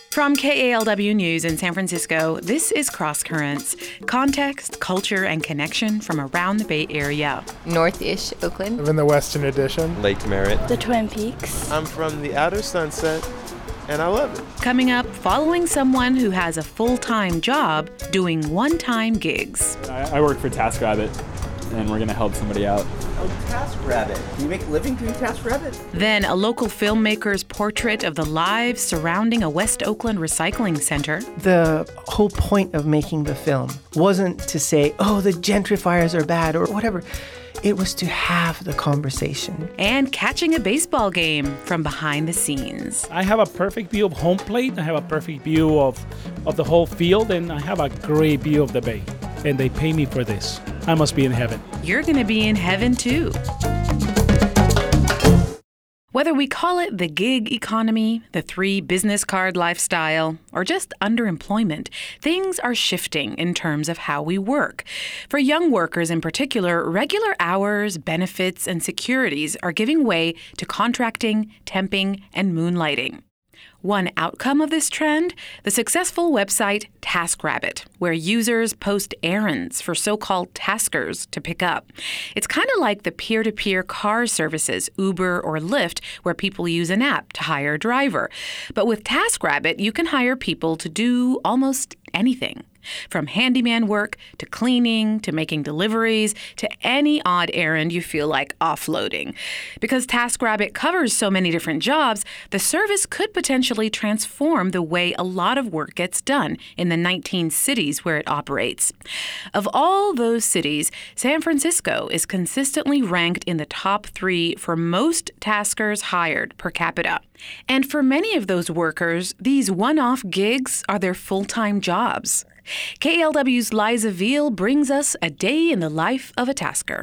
From KALW News in San Francisco, this is Cross Currents. Context, culture, and connection from around the Bay Area. North-ish Oakland. I'm in the Western Addition. Lake Merritt. The Twin Peaks. I'm from the Outer Sunset, and I love it. Coming up, following someone who has a full-time job doing one-time gigs. I work for TaskRabbit, and we're going to help somebody out. Oh, TaskRabbit. Can you make a living doing TaskRabbit? Then a local filmmaker's portrait of the lives surrounding a West Oakland recycling center. The whole point of making the film wasn't to say, oh, the gentrifiers are bad or whatever. It was to have the conversation. And catching a baseball game from behind the scenes. I have a perfect view of home plate. I have a perfect view of the whole field, and I have a great view of the bay. And they pay me for this. I must be in heaven. You're going to be in heaven, too. Whether we call it the gig economy, the 3 business card lifestyle, or just underemployment, things are shifting in terms of how we work. For young workers in particular, regular hours, benefits, and securities are giving way to contracting, temping, and moonlighting. One outcome of this trend, the successful website TaskRabbit, where users post errands for so-called taskers to pick up. It's kind of like the peer-to-peer car services, Uber or Lyft, where people use an app to hire a driver. But with TaskRabbit, you can hire people to do almost anything. From handyman work to cleaning to making deliveries to any odd errand you feel like offloading. Because TaskRabbit covers so many different jobs, the service could potentially transform the way a lot of work gets done in the 19 cities where it operates. Of all those cities, San Francisco is consistently ranked in the top 3 for most taskers hired per capita. And for many of those workers, these one-off gigs are their full-time jobs. KALW's Liza Veal brings us a day in the life of a tasker.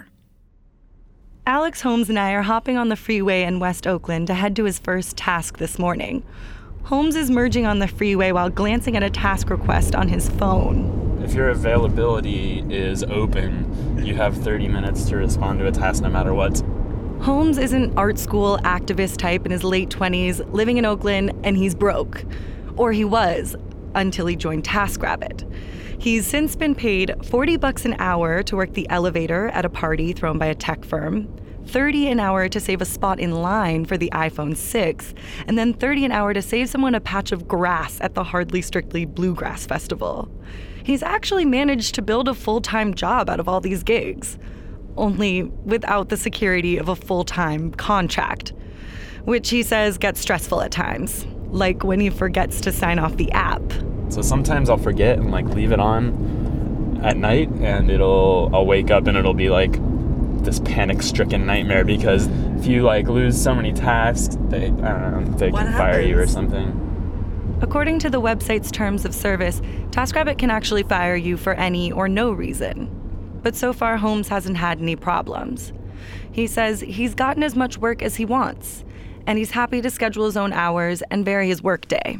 Alex Holmes and I are hopping on the freeway in West Oakland to head to his first task this morning. Holmes is merging on the freeway while glancing at a task request on his phone. If your availability is open, you have 30 minutes to respond to a task no matter what. Holmes is an art school activist type in his late 20s, living in Oakland, and he's broke. Or he was, until he joined TaskRabbit. He's since been paid $40 an hour to work the elevator at a party thrown by a tech firm, $30 an hour to save a spot in line for the iPhone 6, and then $30 an hour to save someone a patch of grass at the Hardly Strictly Bluegrass Festival. He's actually managed to build a full-time job out of all these gigs, only without the security of a full-time contract, which he says gets stressful at times, like when he forgets to sign off the app. So sometimes I'll forget and leave it on at night, and I'll wake up and it'll be this panic-stricken nightmare, because if you lose so many tasks, they can fire you or something. According to the website's terms of service, TaskRabbit can actually fire you for any or no reason. But so far, Holmes hasn't had any problems. He says he's gotten as much work as he wants, and he's happy to schedule his own hours and vary his workday.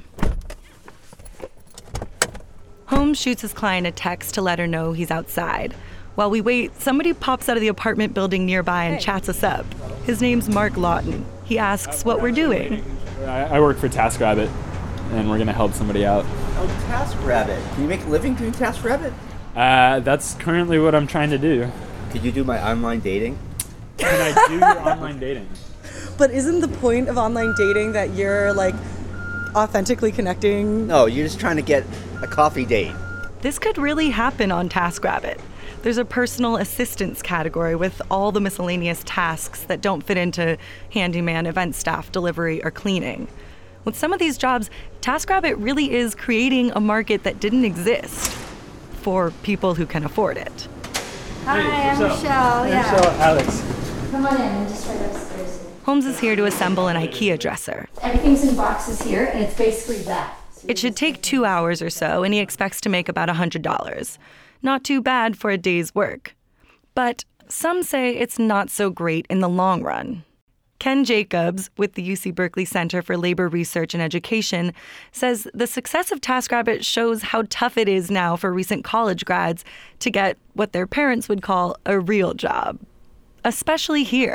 Holmes shoots his client a text to let her know he's outside. While we wait, somebody pops out of the apartment building nearby and chats us up. His name's Mark Lawton. He asks what we're doing. I work for TaskRabbit, and we're going to help somebody out. Oh, TaskRabbit. Can you make a living doing TaskRabbit? That's currently what I'm trying to do. Could you do my online dating? Can I do your online dating? But isn't the point of online dating that you're authentically connecting? No, you're just trying to get a coffee date. This could really happen on TaskRabbit. There's a personal assistance category with all the miscellaneous tasks that don't fit into handyman, event staff, delivery, or cleaning. With some of these jobs, TaskRabbit really is creating a market that didn't exist for people who can afford it. Hi, I'm Michelle. Michelle, Alex. Come on in and just right upstairs. Holmes is here to assemble an IKEA dresser. Everything's in boxes here, and it's basically that. It should take 2 hours or so, and he expects to make about $100. Not too bad for a day's work. But some say it's not so great in the long run. Ken Jacobs, with the UC Berkeley Center for Labor Research and Education, says the success of TaskRabbit shows how tough it is now for recent college grads to get what their parents would call a real job, especially here.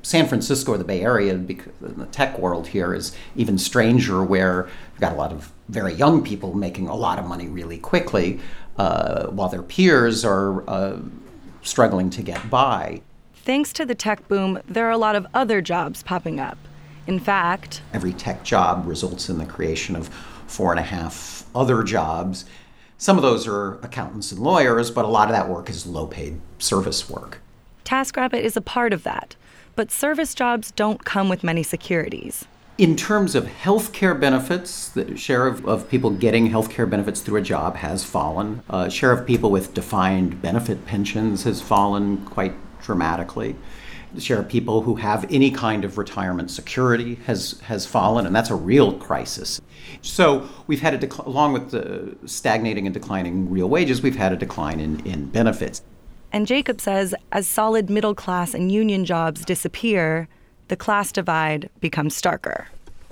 San Francisco or the Bay Area, because the tech world here is even stranger, where you've got a lot of very young people making a lot of money really quickly, while their peers are struggling to get by. Thanks to the tech boom, there are a lot of other jobs popping up. In fact, every tech job results in the creation of 4.5 other jobs. Some of those are accountants and lawyers, but a lot of that work is low-paid service work. TaskRabbit is a part of that. But service jobs don't come with many securities. In terms of healthcare benefits, the share of people getting healthcare benefits through a job has fallen. Share of people with defined benefit pensions has fallen quite dramatically. The share of people who have any kind of retirement security has fallen, and that's a real crisis. So we've had along with the stagnating and declining real wages, we've had a decline in benefits. And Jacob says as solid middle class and union jobs disappear, the class divide becomes starker.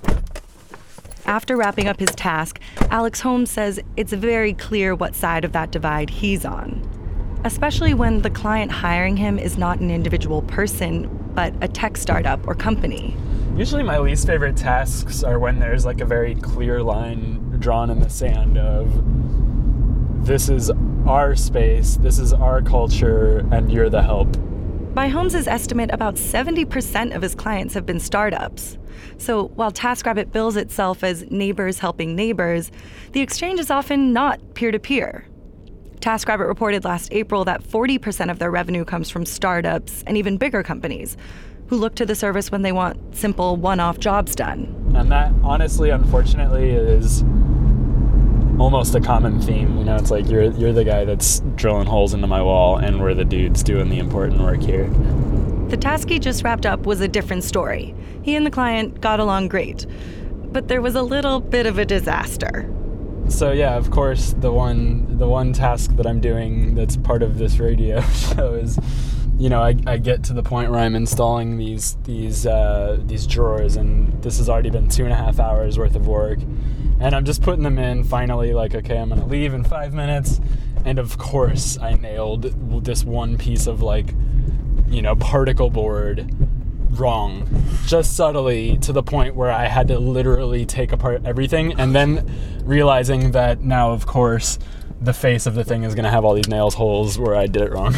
After wrapping up his task, Alex Holmes says it's very clear what side of that divide he's on, especially when the client hiring him is not an individual person, but a tech startup or company. Usually my least favorite tasks are when there's like a very clear line drawn in the sand of, this is our space, this is our culture, and you're the help. By Holmes' estimate, about 70% of his clients have been startups. So while TaskRabbit bills itself as neighbors helping neighbors, the exchange is often not peer-to-peer. TaskRabbit reported last April that 40% of their revenue comes from startups and even bigger companies who look to the service when they want simple one-off jobs done. And that, honestly, unfortunately, is almost a common theme. You know, it's like you're the guy that's drilling holes into my wall, and we're the dudes doing the important work here. The task he just wrapped up was a different story. He and the client got along great, but there was a little bit of a disaster. So yeah, of course, the one task that I'm doing that's part of this radio show is, you know, I get to the point where I'm installing these drawers, and this has already been 2.5 hours worth of work. And I'm just putting them in, finally, like, okay, I'm gonna leave in 5 minutes. And of course, I nailed this one piece of, like, you know, particle board wrong. Just subtly, to the point where I had to literally take apart everything. And then realizing that now, of course, the face of the thing is gonna have all these nails holes where I did it wrong.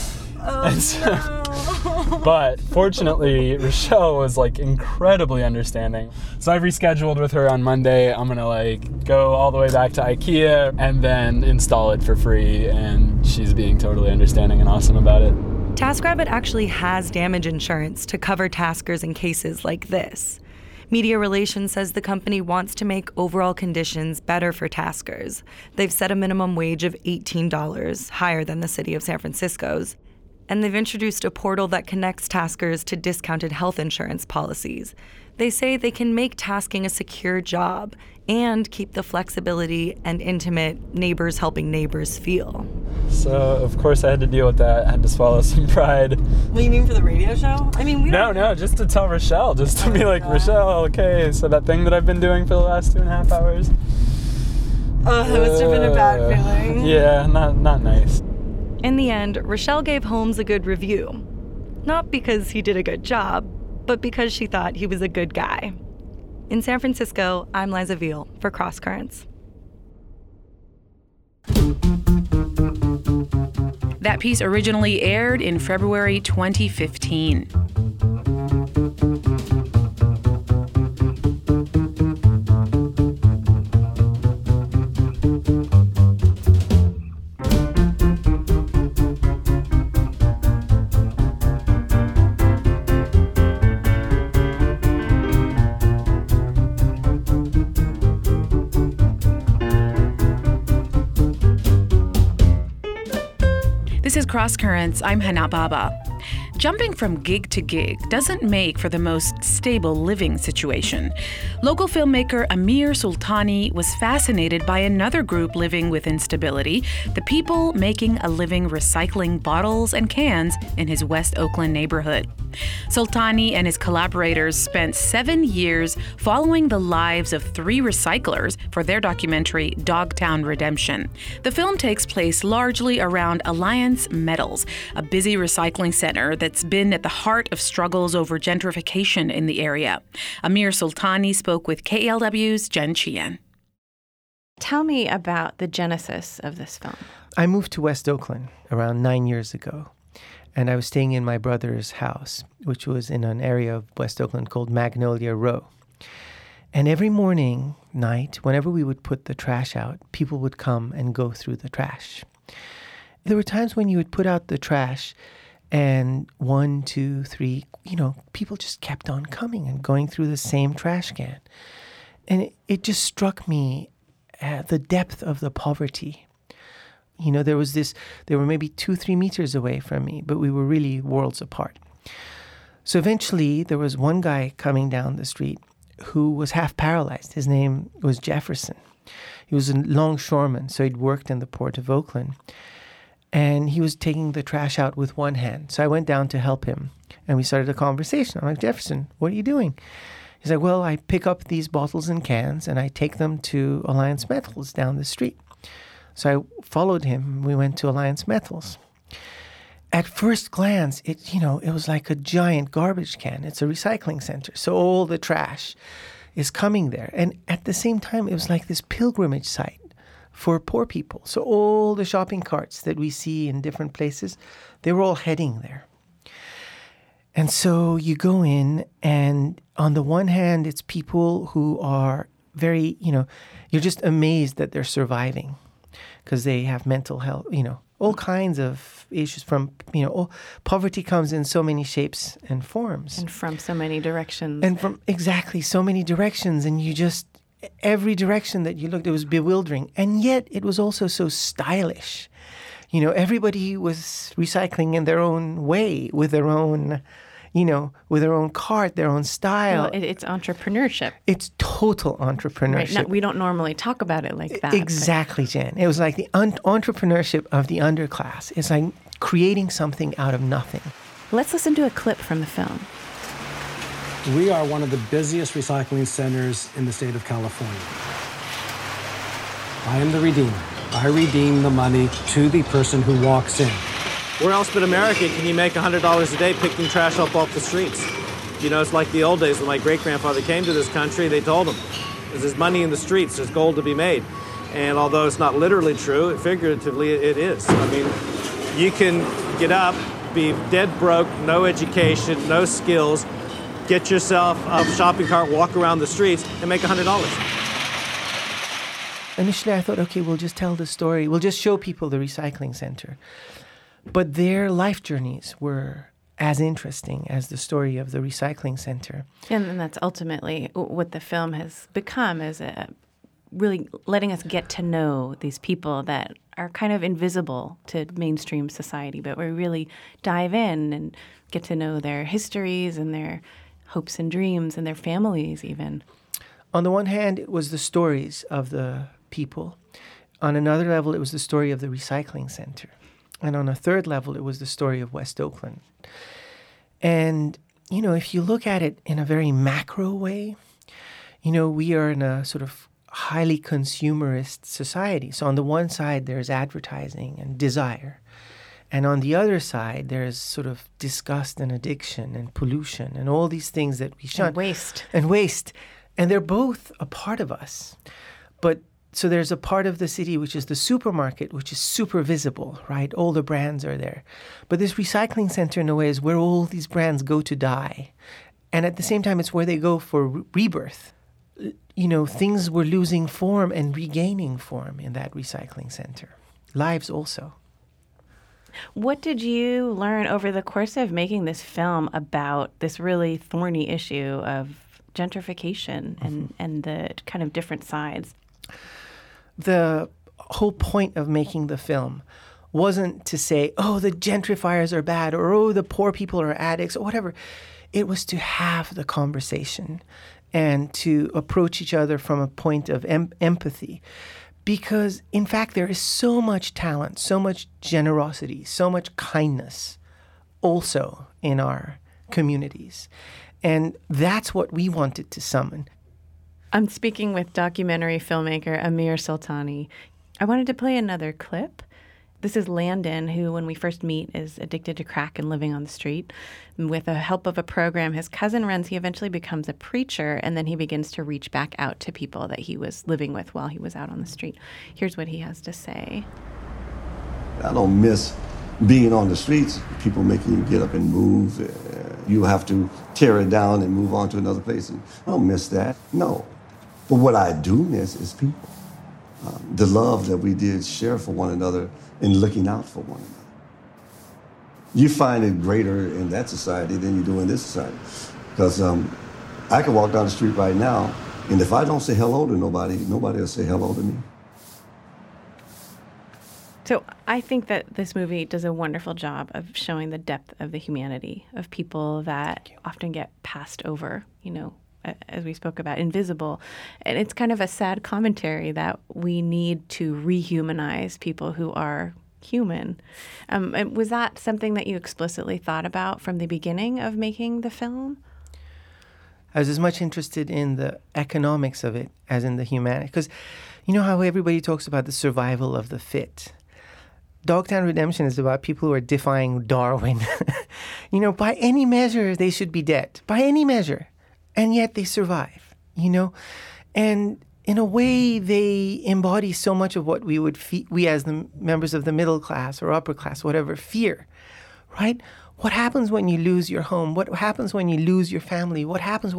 But fortunately, Rochelle was like incredibly understanding. So I've rescheduled with her on Monday. I'm gonna like go all the way back to IKEA and then install it for free, and she's being totally understanding and awesome about it. TaskRabbit actually has damage insurance to cover taskers in cases like this. Media Relations says the company wants to make overall conditions better for taskers. They've set a minimum wage of $18, higher than the city of San Francisco's. And they've introduced a portal that connects taskers to discounted health insurance policies. They say they can make tasking a secure job and keep the flexibility and intimate neighbors helping neighbors feel. So, of course, I had to deal with that. I had to swallow some pride. What, you mean for the radio show? I mean, No, just to tell Rochelle, just to be like, Rochelle, okay, so that thing that I've been doing for the last 2.5 hours. Oh, that must have been a bad feeling. Yeah, not nice. In the end, Rochelle gave Holmes a good review. Not because he did a good job, but because she thought he was a good guy. In San Francisco, I'm Liza Veal for Cross Currents. That piece originally aired in February 2015. This is Cross Currents. I'm Hana Baba. Jumping from gig to gig doesn't make for the most stable living situation. Local filmmaker Amir Sultani was fascinated by another group living with instability, the people making a living recycling bottles and cans in his West Oakland neighborhood. Sultani and his collaborators spent 7 years following the lives of 3 recyclers for their documentary Dogtown Redemption. The film takes place largely around Alliance Metals, a busy recycling center that's been at the heart of struggles over gentrification in the area. Amir Sultani spoke with KLW's Jen Chien. Tell me about the genesis of this film. I moved to West Oakland around 9 years ago, and I was staying in my brother's house, which was in an area of West Oakland called Magnolia Row. And every morning, night, whenever we would put the trash out, people would come and go through the trash. There were times when you would put out the trash and 1, 2, 3, people just kept on coming and going through the same trash can. And it just struck me the depth of the poverty. There were maybe 2-3 meters away from me, but we were really worlds apart. So eventually there was one guy coming down the street who was half paralyzed. His name was Jefferson. He was a longshoreman, so he'd worked in the port of Oakland. And he was taking the trash out with one hand. So I went down to help him, and we started a conversation. I'm like, Jefferson, what are you doing? He's like, well, I pick up these bottles and cans, and I take them to Alliance Metals down the street. So I followed him. We went to Alliance Metals. At first glance, it was like a giant garbage can. It's a recycling center. So all the trash is coming there. And at the same time, it was like this pilgrimage site for poor people. So all the shopping carts that we see in different places, they were all heading there. And so you go in, and on the one hand, it's people who are very, you're just amazed that they're surviving because they have mental health, all kinds of issues from, poverty comes in so many shapes and forms. And from so many directions. And from exactly so many directions. And every direction that you looked, it was bewildering. And yet it was also so stylish. Everybody was recycling in their own way, with their own, with their own cart, their own style. Well, it's entrepreneurship. It's total entrepreneurship. Right. We don't normally talk about it like that. Exactly, Jen. It was like the entrepreneurship of the underclass. It's like creating something out of nothing. Let's listen to a clip from the film. We are one of the busiest recycling centers in the state of California. I am the redeemer. I redeem the money to the person who walks in. Where else but America can you make $100 a day picking trash up off the streets? It's like the old days when my great-grandfather came to this country, they told him, there's money in the streets, there's gold to be made. And although it's not literally true, figuratively it is. I mean, you can get up, be dead broke, no education, no skills, get yourself a shopping cart, walk around the streets, and make $100. Initially, I thought, okay, we'll just tell the story. We'll just show people the recycling center. But their life journeys were as interesting as the story of the recycling center. And that's ultimately what the film has become, is really letting us get to know these people that are kind of invisible to mainstream society, but we really dive in and get to know their histories and their hopes and dreams and their families even. On the one hand, it was the stories of the people. On another level, it was the story of the recycling center. And on a third level, it was the story of West Oakland. And, if you look at it in a very macro way, we are in a sort of highly consumerist society. So on the one side, there's advertising and desire. And on the other side, there's sort of disgust and addiction and pollution and all these things that we shun. And waste. And they're both a part of us. But so there's a part of the city which is the supermarket, which is super visible, right? All the brands are there. But this recycling center, in a way, is where all these brands go to die. And at the same time, it's where they go for rebirth. Things were losing form and regaining form in that recycling center. Lives also. What did you learn over the course of making this film about this really thorny issue of gentrification and the kind of different sides? The whole point of making the film wasn't to say, oh, the gentrifiers are bad, or oh, the poor people are addicts, or whatever. It was to have the conversation and to approach each other from a point of empathy. Because, in fact, there is so much talent, so much generosity, so much kindness also in our communities. And that's what we wanted to summon. I'm speaking with documentary filmmaker Amir Sultani. I wanted to play another clip This is Landon, who, when we first meet, is addicted to crack and living on the street. And with the help of a program his cousin runs, he eventually becomes a preacher, and then he begins to reach back out to people that he was living with while he was out on the street. Here's what he has to say. I don't miss being on the streets, people making you get up and move. You have to tear it down and move on to another place. I don't miss that, no. But what I do miss is people. The love that we did share for one another and looking out for one another. You find it greater in that society than you do in this society. Because I can walk down the street right now, and if I don't say hello to nobody, nobody will say hello to me. So I think that this movie does a wonderful job of showing the depth of the humanity of people that often get passed over, as we spoke about, invisible. And it's kind of a sad commentary that we need to rehumanize people who are human. And was that something that you explicitly thought about from the beginning of making the film? I was as much interested in the economics of it as in the humanity. Because you know how everybody talks about the survival of the fit? Dogtown Redemption is about people who are defying Darwin. By any measure, they should be dead. By any measure. And yet they survive, And in a way, they embody so much of what we as the members of the middle class or upper class, whatever, fear, right? What happens when you lose your home? What happens when you lose your family? What happens?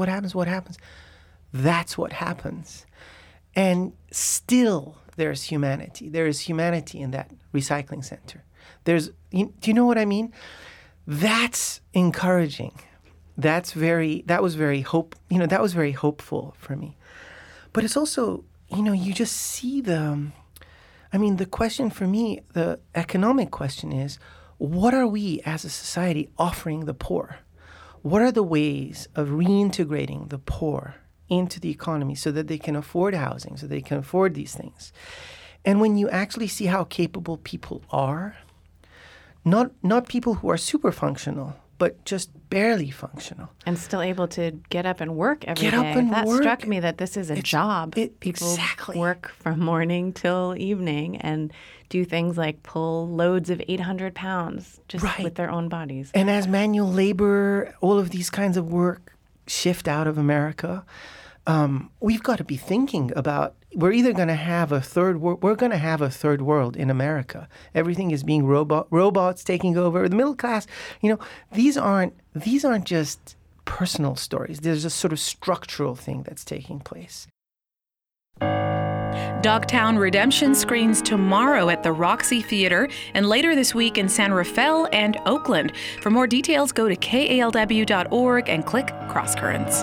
That's what happens. And still, there's humanity. There is humanity in that recycling center. Do you know what I mean? That's encouraging. That was very hopeful for me. But it's also, you just see the question for me, the economic question is, what are we as a society offering the poor? What are the ways of reintegrating the poor into the economy so that they can afford housing, so they can afford these things? And when you actually see how capable people are, not people who are super functional, but just barely functional. And still able to get up and work every day. That struck me that this is a job. People work from morning till evening and do things like pull loads of 800 pounds just with their own bodies. And as manual labor, all of these kinds of work shift out of America, we've got to be thinking about, we're either going to have a third world, we're going to have a third world in America. Everything is being robots taking over. The middle class, these aren't just personal stories. There's a sort of structural thing that's taking place. Dogtown Redemption screens tomorrow at the Roxy Theater and later this week in San Rafael and Oakland. For more details, go to kalw.org and click Crosscurrents.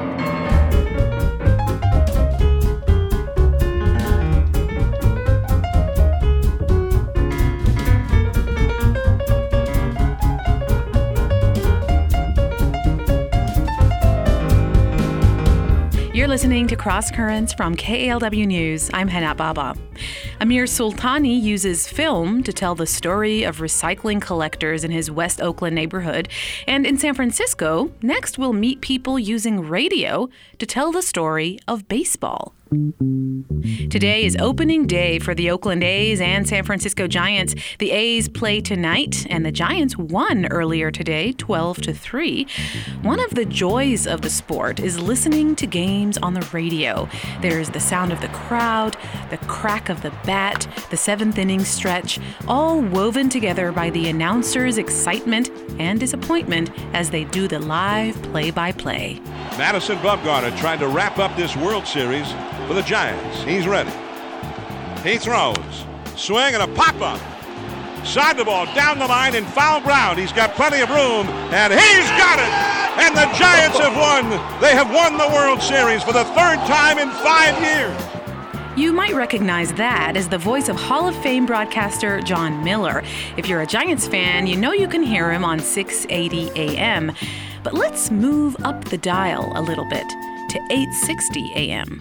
You're listening to Cross Currents from KALW News. I'm Henat Baba. Amir Sultani uses film to tell the story of recycling collectors in his West Oakland neighborhood. And in San Francisco, next we'll meet people using radio to tell the story of baseball. Today is opening day for the Oakland A's and San Francisco Giants. The A's play tonight, and the Giants won earlier today, 12-3. One of the joys of the sport is listening to games on the radio. There's the sound of the crowd, the crack of the bat, the seventh inning stretch, all woven together by the announcers' excitement and disappointment as they do the live play-by-play. Madison Bumgarner trying to wrap up this World Series for the Giants. He's ready. He throws. Swing and a pop-up. Side the ball, down the line in foul ground. He's got plenty of room, and he's got it! And the Giants have won. They have won the World Series for the third time in 5 years. You might recognize that as the voice of Hall of Fame broadcaster John Miller. If you're a Giants fan, you know you can hear him on 680 AM. But let's move up the dial a little bit to 860 AM.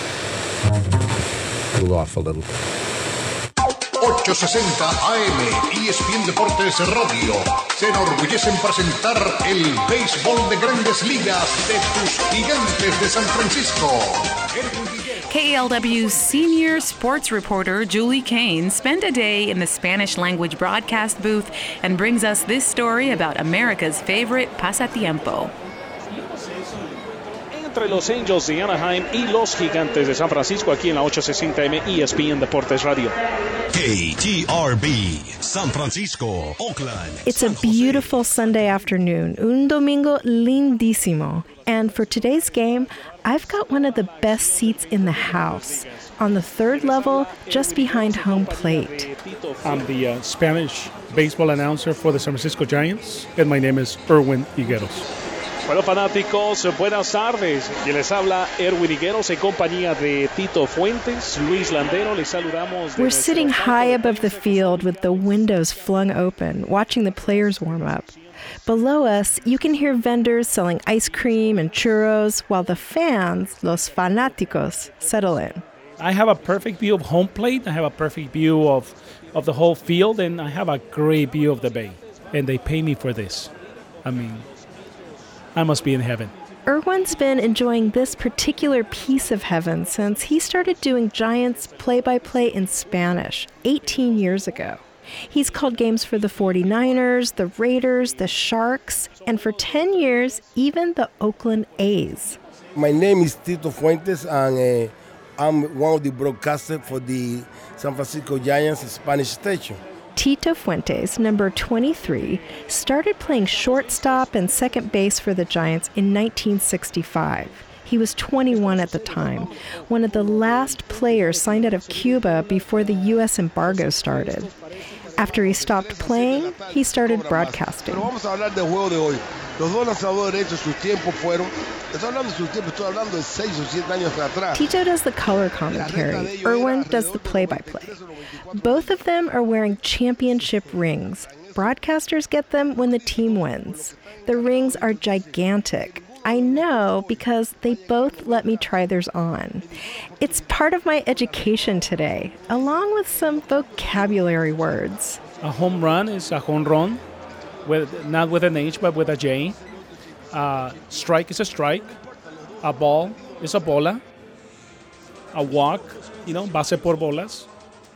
Cool off a little. 860 AM, ESPN Deportes Radio. Se enorgullece en presentar el béisbol de Grandes Ligas de tus Gigantes de San Francisco. KALW's senior sports reporter, Julie Kane, spent a day in the Spanish-language broadcast booth and brings us this story about America's favorite pasatiempo. Entre los Angels de Anaheim y los Gigantes de San Francisco, aquí en la 860M ESPN Deportes Radio. KTRB, San Francisco, Oakland. It's a beautiful Sunday afternoon, un domingo lindísimo. And for today's game, I've got one of the best seats in the house, on the third level, just behind home plate. I'm the Spanish baseball announcer for the San Francisco Giants, and my name is Erwin Higueros. Bueno, fanáticos, buenas tardes. Y les habla Erwin Higueros en compañía de Tito Fuentes, Luis Landero. Les saludamos. We're sitting high above the field with the windows flung open, watching the players warm up. Below us, you can hear vendors selling ice cream and churros, while the fans, los fanáticos, settle in. I have a perfect view of home plate. I have a perfect view of the whole field, and I have a great view of the bay. And they pay me for this. I mean, I must be in heaven. Erwin's been enjoying this particular piece of heaven since he started doing Giants play-by-play in Spanish 18 years ago. He's called games for the 49ers, the Raiders, the Sharks, and for 10 years, even the Oakland A's. My name is Tito Fuentes, and I'm one of the broadcasters for the San Francisco Giants Spanish station. Tito Fuentes, number 23, started playing shortstop and second base for the Giants in 1965. He was 21 at the time, one of the last players signed out of Cuba before the U.S. embargo started. After he stopped playing, he started broadcasting. Tito does the color commentary. Erwin does the play-by-play. Both of them are wearing championship rings. Broadcasters get them when the team wins. The rings are gigantic. I know because they both let me try theirs on. It's part of my education today, along with some vocabulary words. A home run is a jonrón, not with an H, but with a J. Strike is a strike. A ball is a bola. A walk, base por bolas.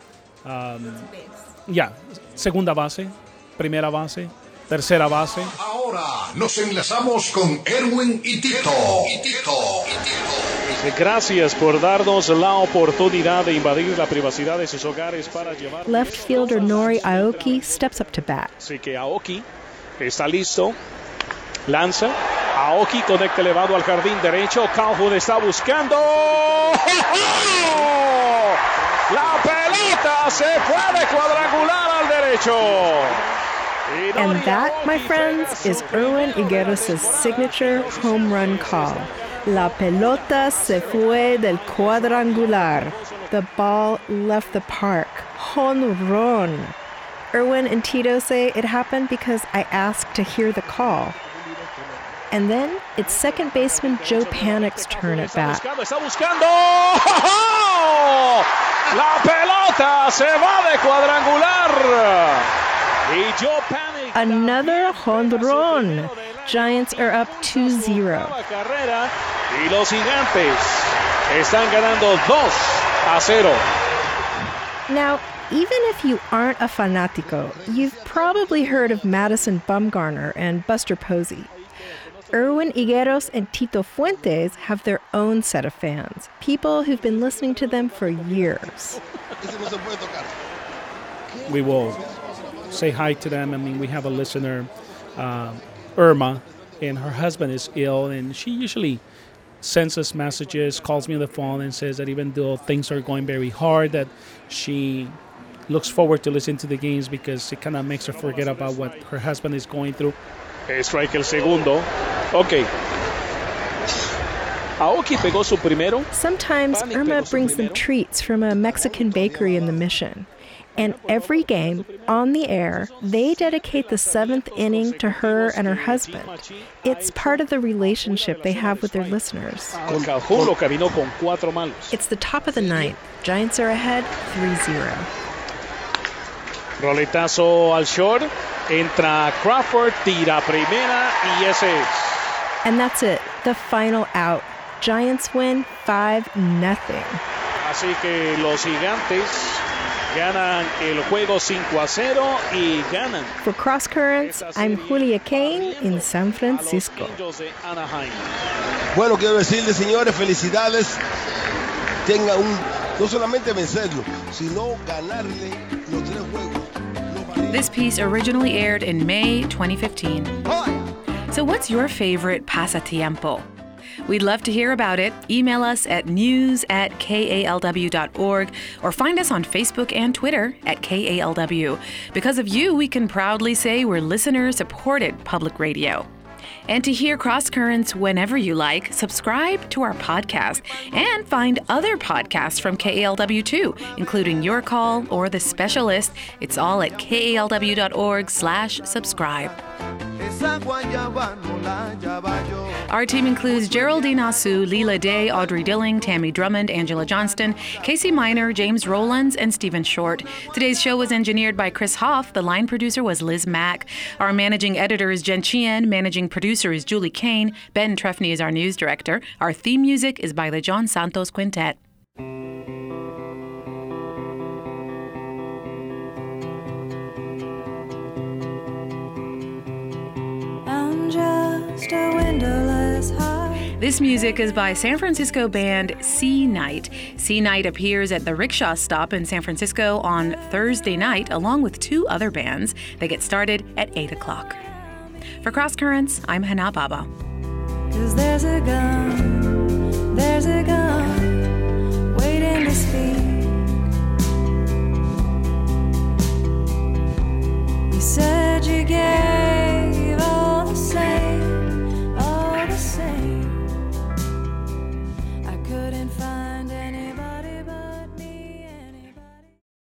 Segunda base, primera base, tercera base. Ahora nos enlazamos con Erwin y Tito. Gracias por darnos la oportunidad de invadir la privacidad de sus hogares para llevar. Left fielder Nori Aoki steps up to bat. Así que Aoki está listo. Lanza. Aoki conecta elevado al jardín derecho. Calhoun está buscando. La pelota se puede cuadrangular al derecho. And that, my friends, is Erwin Higueros' signature home run call. La pelota se fue del cuadrangular. The ball left the park. Jonrón. Erwin and Tito say it happened because I asked to hear the call. And then it's second baseman Joe Panik's turn at bat. Está buscando. La pelota se va de cuadrangular. Another jonrón. Giants are up 2-0. Y los Gigantes están ganando 2-0. Now, even if you aren't a fanático, you've probably heard of Madison Bumgarner and Buster Posey. Erwin Higueros and Tito Fuentes have their own set of fans, people who've been listening to them for years. We will say hi to them. I mean, we have a listener, Irma, and her husband is ill, and she usually sends us messages, calls me on the phone, and says that even though things are going very hard, that she looks forward to listen to the games because it kind of makes her forget about what her husband is going through. Strike el segundo. Okay. Aoki pegó su primero. Sometimes Irma brings them treats from a Mexican bakery in the Mission. And every game, on the air, they dedicate the 7th inning to her and her husband. It's part of the relationship they have with their listeners. It's the top of the 9th. Giants are ahead 3-0. Roletazo al short. Entra Crawford, tira primera, y ese es. And that's it, the final out. Giants win 5-0. Así que los Gigantes ganan el juego 5-0 y ganan. For Cross Currents, I'm Julia Kane in San Francisco. Bueno, quiero decirles, señores, felicidades. Tengan no solamente vencerlo, sino ganarle los 3 juegos. This piece originally aired in May 2015. So what's your favorite pasatiempo? We'd love to hear about it. Email us at news@kalw.org or find us on Facebook and Twitter at KALW. Because of you, we can proudly say we're listener-supported public radio. And to hear Cross Currents whenever you like, subscribe to our podcast and find other podcasts from KALW too, including Your Call or The Specialist. It's all at kalw.org/subscribe. Our team includes Geraldine Asu, Leela Day, Audrey Dilling, Tammy Drummond, Angela Johnston, Casey Miner, James Rowlands, and Stephen Short. Today's show was engineered by Chris Hoff. The line producer was Liz Mack. Our managing editor is Jen Chien. Managing producer is Julie Kane. Ben Trefny is our news director. Our theme music is by the John Santos Quintet. Just a windowless heart. This music is by San Francisco band C Night. C Night appears at the Rickshaw Stop in San Francisco on Thursday night, along with 2 other bands. They get started at 8 o'clock. For Cross Currents, I'm Hana Baba. 'Cause there's a gun waiting to speak. You said